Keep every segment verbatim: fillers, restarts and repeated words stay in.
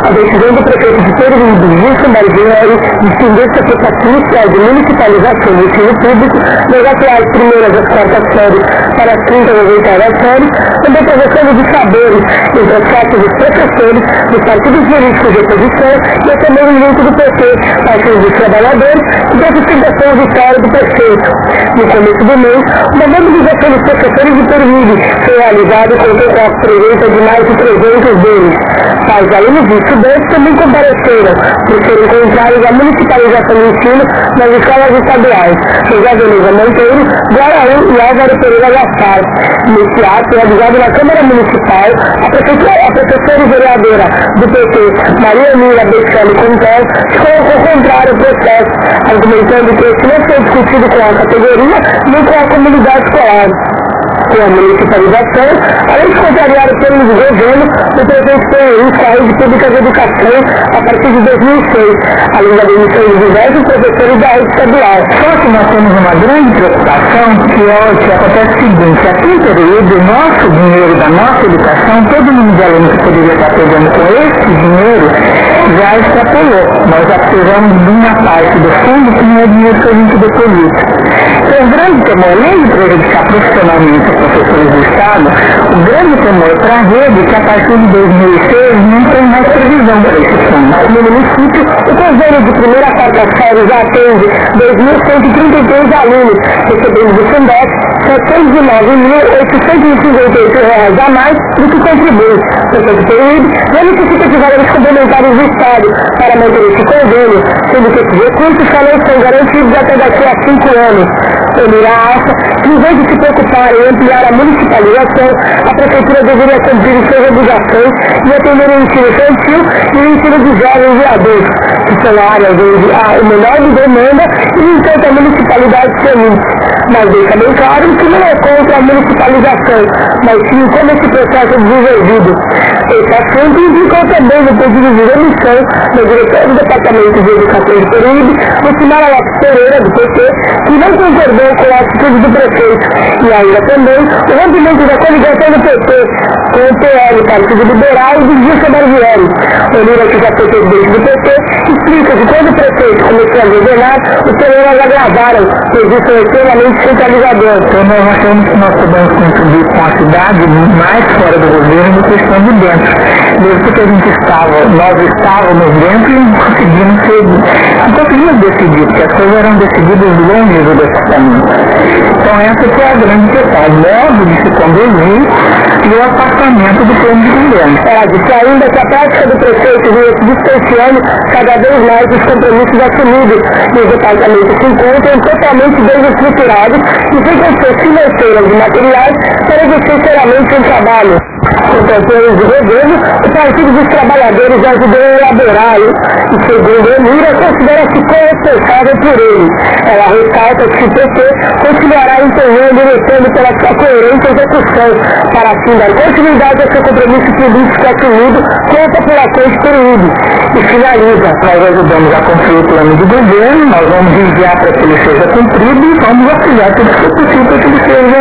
A decisão do prefeito de Peruíbe, Wilson Barbieri, de estender seu processo inicial de municipalização do ensino público das atuais primeiras às quartas séries para as quintas às oitavas séries, também provocação de saberes entre as classes dos professores, dos partidos jurídicos de oposição e até mesmo dentro do P T, partido dos trabalhadores e da sustentação vitória do prefeito. No começo do mês, uma mobilização dos professores de Peruíbe foi realizada com a presença de mais de trezentos deles. Tais alunos e estudantes também compareceram por serem contrários à municipalização do ensino nas escolas estaduais. José Veneza Monteiro, Guaraú e Álvaro Pereira Gaspar. Nesse ato, realizado na Câmara Municipal, a professora, a professora e vereadora do P T, Maria Emília Beccelli Contel, se colocou contrário ao processo, argumentando que esse não foi discutido com a categoria nem com a comunidade escolar. Com a municipalização, além de contrariar o plano de governo, o presidente Peruíbe saiu de Pública de Educação a partir de dois mil e seis, além da demissão de diversos professores da rede estadual. Só que nós temos uma grande preocupação, que é o que acontece o seguinte: aqui em Peruíbe, o nosso dinheiro da nossa educação, todo mundo de aluno que poderia estar pegando com esse dinheiro, já extrapolou. Nós já precisamos de uma parte do fundo que não é dinheiro que a gente deposita. Então, o grande temor, além de prejudicar profissionalmente os professores do Estado, o grande temor para a rede é que a partir de dois mil e seis não tem mais previsão para esse fundo. No município, o convênio de primeira a quarta série já atende dois mil cento e trinta e três alunos, recebendo do Fundec setecentos e nove mil oitocentos e cinquenta e oito reais a mais do que contribui. Portanto, o Peruíbe já necessita de valores complementares do Estado para manter esse convênio, sendo que esses recursos só não são garantidos até daqui a cinco anos. Emira acha que, em vez de se preocupar em ampliar a municipalização, a Prefeitura deveria cumprir suas obrigações e atender o ensino infantil e o ensino de jovens e adultos, que são áreas onde há o menor de demanda e, enquanto a municipalidade se omite. Mas deixa bem claro que não é contra a municipalização, mas sim como esse processo é desenvolvido. Esse assunto indicou também no pedido de demissão da diretora do Departamento de Educação de Peruíbe, Lucimara Lopes Pereira, do P T, que não concordou com a atitude do prefeito, e ainda também o rompimento da coligação do P T com o P L, Partido Liberal, e do Wilson Barbieri. O Lira, que já foi presidente do P T, explica que quando o prefeito começou a governar, os problemas agravaram, pois isso é extremamente centralizador. Então nós achamos que nós podemos contribuir com a cidade mais fora do governo do que estando dentro. Mesmo porque a gente estava, nós estávamos dentro e não conseguimos ser, não conseguimos decidir, porque as coisas eram decididas longe do departamento. Então essa que é a grande questão, o modo de se conduzir e o afastamento do plano de governo. Ela disse ainda que a prática do prefeito vem se distanciando cada vez mais dos compromissos assumidos e os departamentos se encontram totalmente desestruturados e sem condições financeiras e materiais para exercer seriamente um trabalho. Com campanhas de governo, o Partido dos Trabalhadores ajudou a elaborar e, segundo a Emira, considera-se corresponsável por ele. Ela ressalta que o P T continuará empenhando e lutando pela sua coerente execução, para assim dar continuidade ao seu compromisso político assumido com a população de Peruíbe. E finaliza: nós ajudamos a cumprir o plano de governo, nós vamos enviar para que ele seja cumprido e vamos apoiar tudo que for possível para que ele seja.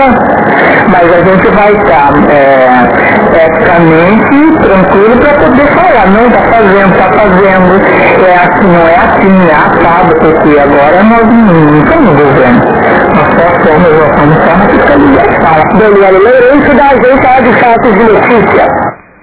Mas a gente vai estar é, eticamente tranquilo para poder falar, não está fazendo, está fazendo, é assim, não é assim, é assado, porque agora nós não estamos no governo, nós só somos, nós somos só na fiscalização. Daniela Lourenço, da Agência de Fatos de Notícia.